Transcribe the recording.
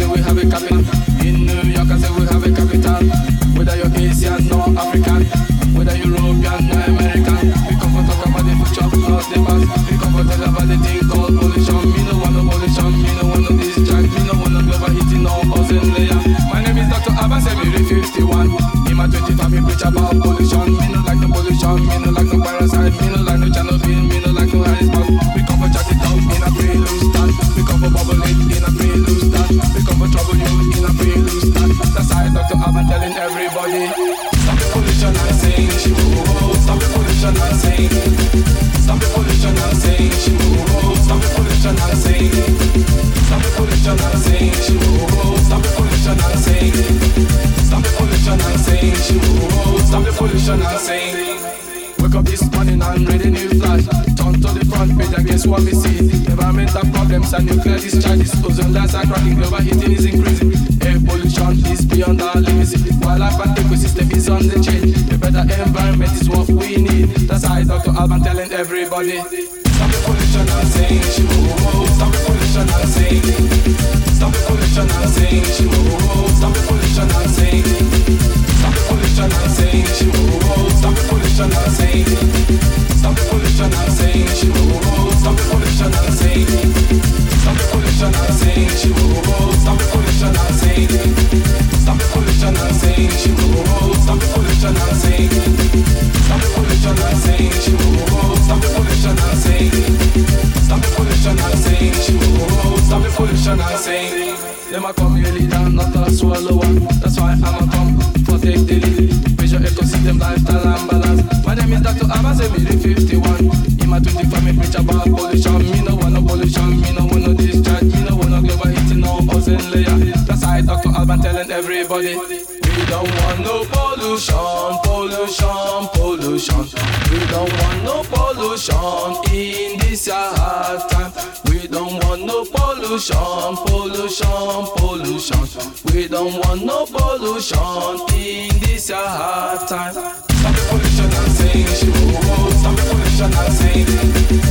say we have a capital. In New York, I say we have a capital. Whether you're Asian or African, whether European or American, we come for talk about the future, not the past. We come for tell about the thing called pollution. Me no want no pollution, me no want no discharge, me no want no global heating or ozone layer. My name is Dr. Abbas Emiri 51. In my 25 we preach about pollution. Me no like no pollution, me no like no parasite, me no like no Chernobyl, me no like no Harrisburg. We come for chat it out in a prelude stand. We come for bubble it in a prelude stand. We come for trouble you in a prelude stand. That's why Dr. Abbas telling everybody, stop the pollution and sing, she move. Stop the pollution and sing. Stop the pollution and sing, she move. Stop the pollution and sing. Stop the pollution and sing, she move. Stop the pollution and sing. Stop the pollution and sing, she move. Stop the pollution and sing. Wake up this morning and read a new flash. Turn to the front page and guess what we see? Environmental problems and nuclear discharges. Ozone layers are cracking, global heating is increasing. Air pollution is beyond our limits. Wildlife and ecosystem is on the change. A better environment is what we need. That's why Dr. Alban telling everybody, stop the pollution and sing, she move. Stop the pollution and sing. Stop the pollution and sing, she move. Stop the pollution and sing. Stop the pollution and sing, she move. Stop the pollution and sing. Stop the pollution and sing, she move. Stop the pollution and sing. Stop the pollution and sing, she move. Stop the pollution and sing. Stop the pollution and sing, she move. Stop the pollution and sing. Stop the pollution and sing, she move. Stop the pollution and sing. Stop the pollution and sing, she move. Stop the pollution and sing. Them a come here leader, not a swallower. That's why I'm a come for take the lead. Visual ecosystem, lifestyle and balance. My name is Dr. Abbas Emiri 51. In my 25 me preach about pollution. Me no want no pollution, me no want no discharge, me no want no global heating, no ozone layer. That's why Dr. Alban telling everybody, we don't want no pollution, pollution, pollution. We don't want no pollution in this hard time. We don't want no pollution, pollution, pollution. We don't want no pollution in this hard time. Stop the pollution and sing, she move. Stop the pollution and sing.